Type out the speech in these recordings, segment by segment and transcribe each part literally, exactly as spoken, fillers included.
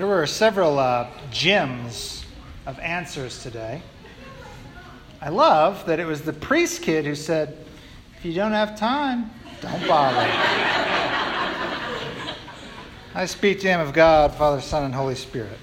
There were several uh, gems of answers today. I love that it was the priest kid who said, if you don't have time, don't bother. I speak to him of God, Father, Son, and Holy Spirit.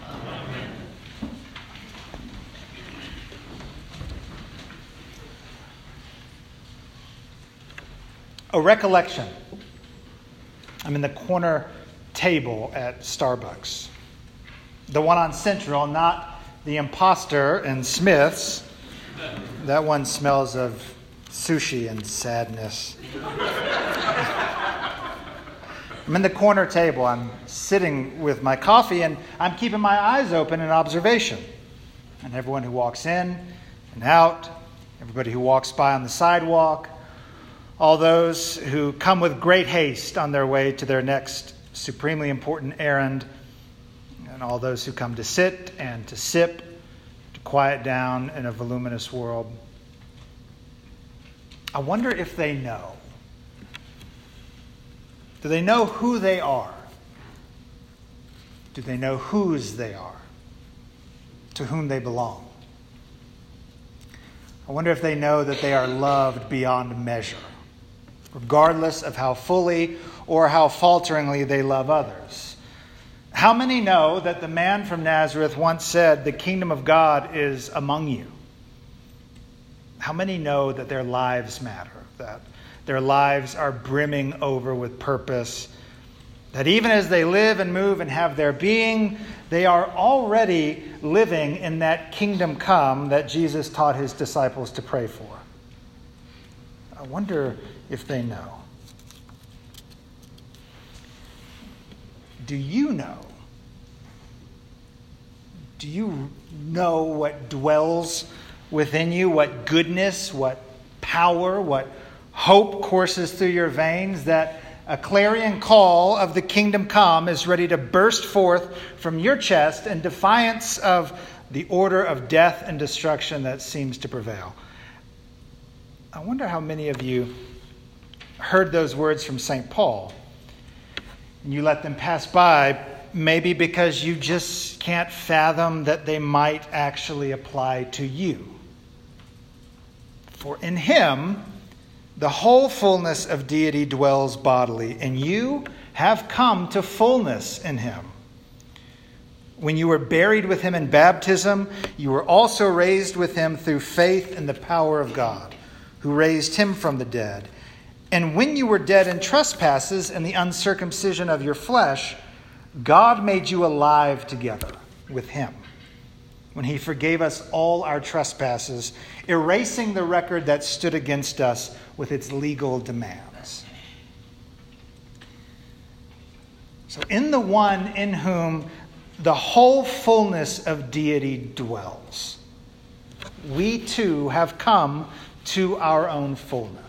A recollection. I'm in the corner table at Starbucks. The one on Central, not the Imposter and Smith's. That one smells of sushi and sadness. I'm in the corner table. I'm sitting with my coffee and I'm keeping my eyes open in observation. And everyone who walks in and out, everybody who walks by on the sidewalk, all those who come with great haste on their way to their next supremely important errand, and all those who come to sit and to sip, to quiet down in a voluminous world. I wonder if they know. Do they know who they are? Do they know whose they are? To whom they belong? I wonder if they know that they are loved beyond measure, regardless of how fully or how falteringly they love others. How many know that the man from Nazareth once said, the kingdom of God is among you? How many know that their lives matter, that their lives are brimming over with purpose, that even as they live and move and have their being, they are already living in that kingdom come that Jesus taught his disciples to pray for? I wonder if they know. Do you know? Do you know what dwells within you? What goodness, what power, what hope courses through your veins? That a clarion call of the kingdom come is ready to burst forth from your chest in defiance of the order of death and destruction that seems to prevail. I wonder how many of you heard those words from Saint Paul and you let them pass by, maybe because you just can't fathom that they might actually apply to you. For in him, the whole fullness of deity dwells bodily, and you have come to fullness in him. When you were buried with him in baptism, you were also raised with him through faith in the power of God, who raised him from the dead. And when you were dead in trespasses and the uncircumcision of your flesh, God made you alive together with him, when he forgave us all our trespasses, erasing the record that stood against us with its legal demands. So in the one in whom the whole fullness of deity dwells, we too have come to our own fullness.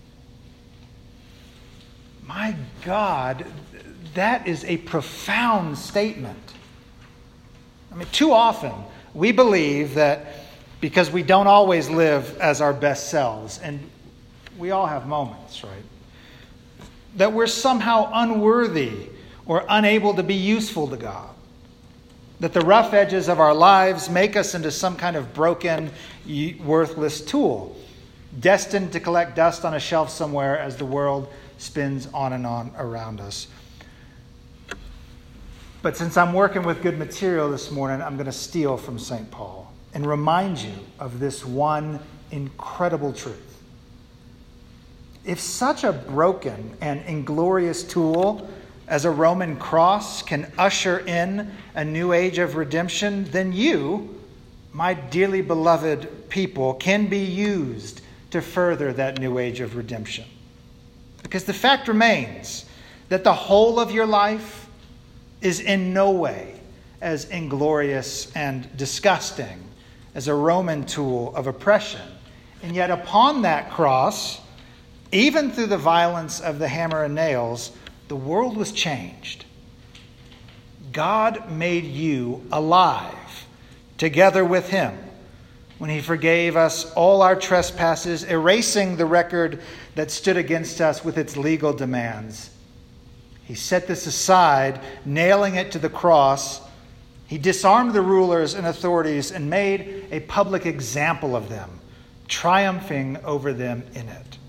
My God, that is a profound statement. I mean, too often we believe that because we don't always live as our best selves, and we all have moments, right? That we're somehow unworthy or unable to be useful to God. That the rough edges of our lives make us into some kind of broken, worthless tool, destined to collect dust on a shelf somewhere as the world spins on and on around us. But since I'm working with good material this morning, I'm going to steal from Saint Paul and remind you of this one incredible truth. If such a broken and inglorious tool as a Roman cross can usher in a new age of redemption, then you, my dearly beloved people, can be used to further that new age of redemption. Because the fact remains that the whole of your life is in no way as inglorious and disgusting as a Roman tool of oppression. And yet upon that cross, even through the violence of the hammer and nails, the world was changed. God made you alive together with him when he forgave us all our trespasses, erasing the record that stood against us with its legal demands. He set this aside, nailing it to the cross. He disarmed the rulers and authorities and made a public example of them, triumphing over them in it.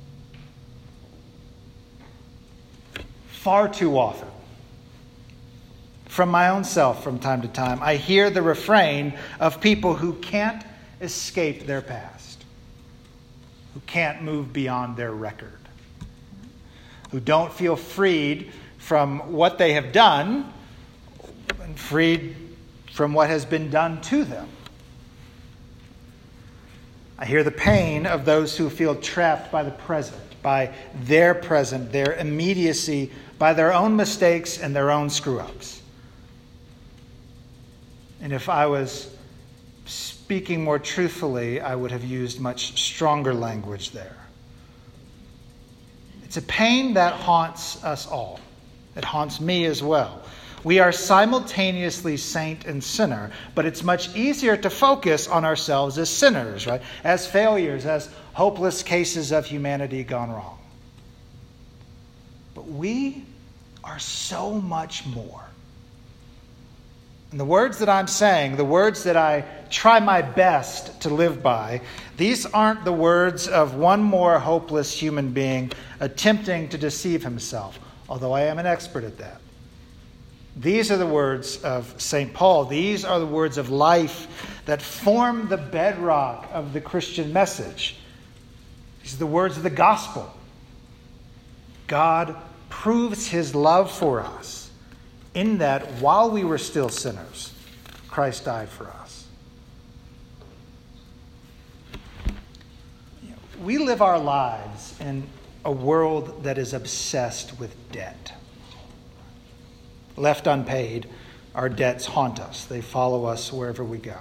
Far too often, from my own self from time to time, I hear the refrain of people who can't escape their past, who can't move beyond their record, who don't feel freed from what they have done and freed from what has been done to them. I hear the pain of those who feel trapped by the present, by their present, their immediacy, by their own mistakes and their own screw-ups. And if I was speaking more truthfully, I would have used much stronger language there. It's a pain that haunts us all. It haunts me as well. We are simultaneously saint and sinner, but it's much easier to focus on ourselves as sinners, right? As failures, as hopeless cases of humanity gone wrong. But we are so much more. And the words that I'm saying, the words that I try my best to live by, these aren't the words of one more hopeless human being attempting to deceive himself, although I am an expert at that. These are the words of Saint Paul. These are the words of life that form the bedrock of the Christian message. These are the words of the gospel. God proves his love for us in that while we were still sinners, Christ died for us. You know, we live our lives in a world that is obsessed with debt. Left unpaid, our debts haunt us. They follow us wherever we go.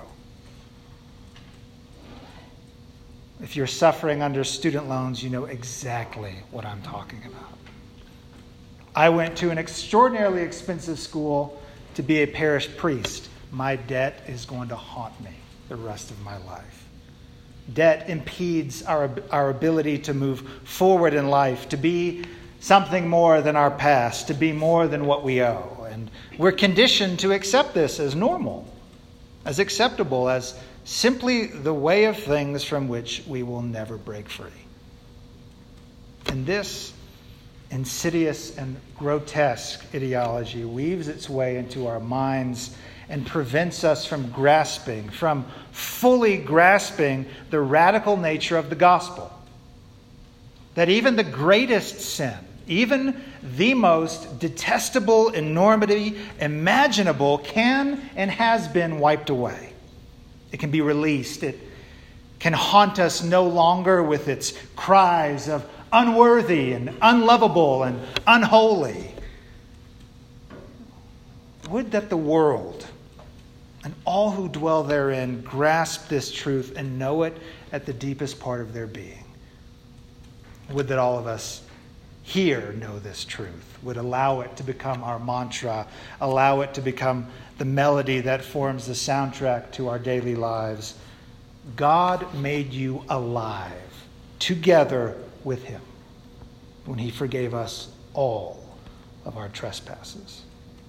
If you're suffering under student loans, you know exactly what I'm talking about. I went to an extraordinarily expensive school to be a parish priest. My debt is going to haunt me the rest of my life. Debt impedes our, our ability to move forward in life, to be something more than our past, to be more than what we owe. And we're conditioned to accept this as normal, as acceptable, as simply the way of things from which we will never break free. And this insidious and grotesque ideology weaves its way into our minds and prevents us from grasping, from fully grasping the radical nature of the gospel. That even the greatest sin, even the most detestable enormity imaginable, can and has been wiped away. It can be released. It can haunt us no longer with its cries of unworthy and unlovable and unholy. Would that the world and all who dwell therein grasp this truth and know it at the deepest part of their being. Would that all of us here know this truth, would allow it to become our mantra, allow it to become the melody that forms the soundtrack to our daily lives. God made you alive together with him when he forgave us all of our trespasses.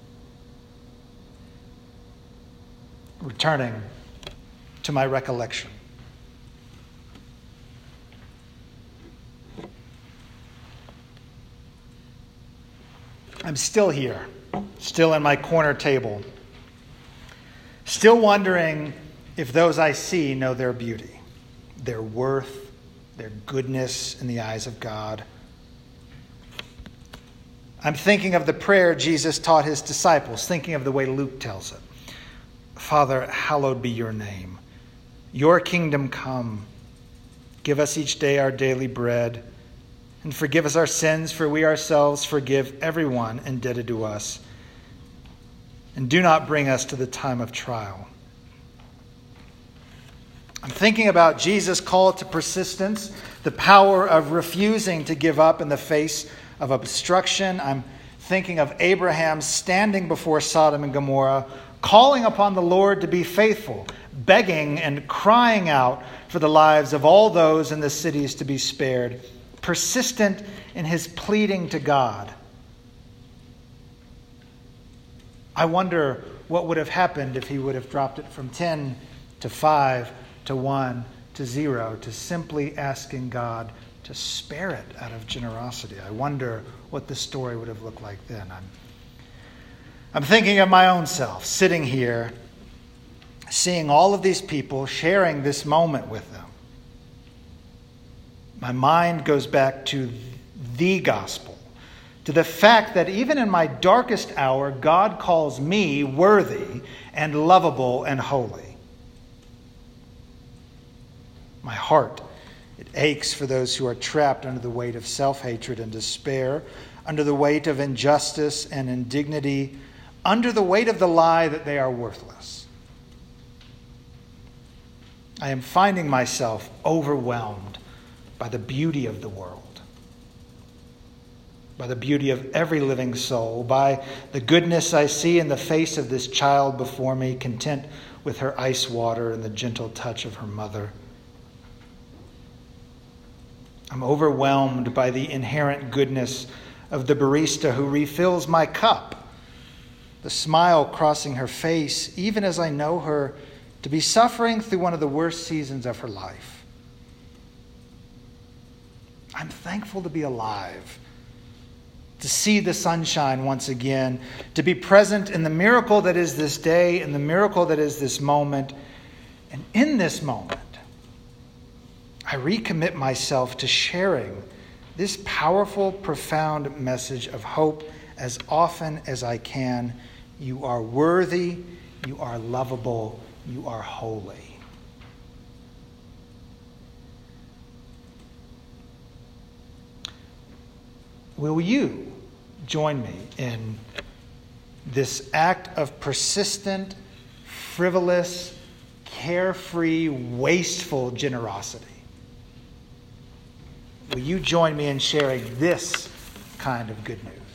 Returning to my recollection. I'm still here, still in my corner table, still wondering if those I see know their beauty, their worth, their goodness in the eyes of God. I'm thinking of the prayer Jesus taught his disciples, thinking of the way Luke tells it. Father, hallowed be your name. Your kingdom come. Give us each day our daily bread. And forgive us our sins, for we ourselves forgive everyone indebted to us. And do not bring us to the time of trial. I'm thinking about Jesus' call to persistence, the power of refusing to give up in the face of obstruction. I'm thinking of Abraham standing before Sodom and Gomorrah, calling upon the Lord to be faithful, begging and crying out for the lives of all those in the cities to be spared, persistent in his pleading to God. I wonder what would have happened if he would have dropped it from ten to five to one to zero to simply asking God to spare it out of generosity. I wonder what the story would have looked like then. I'm, I'm thinking of my own self, sitting here, seeing all of these people, sharing this moment with them. My mind goes back to the gospel, to the fact that even in my darkest hour, God calls me worthy and lovable and holy. My heart, it aches for those who are trapped under the weight of self-hatred and despair, under the weight of injustice and indignity, under the weight of the lie that they are worthless. I am finding myself overwhelmed by the beauty of the world, by the beauty of every living soul, by the goodness I see in the face of this child before me, content with her ice water and the gentle touch of her mother. I'm overwhelmed by the inherent goodness of the barista who refills my cup, the smile crossing her face, even as I know her to be suffering through one of the worst seasons of her life. I'm thankful to be alive, to see the sunshine once again, to be present in the miracle that is this day and the miracle that is this moment. And in this moment, I recommit myself to sharing this powerful, profound message of hope as often as I can. You are worthy, you are lovable, you are holy. Will you join me in this act of persistent, frivolous, carefree, wasteful generosity? Will you join me in sharing this kind of good news?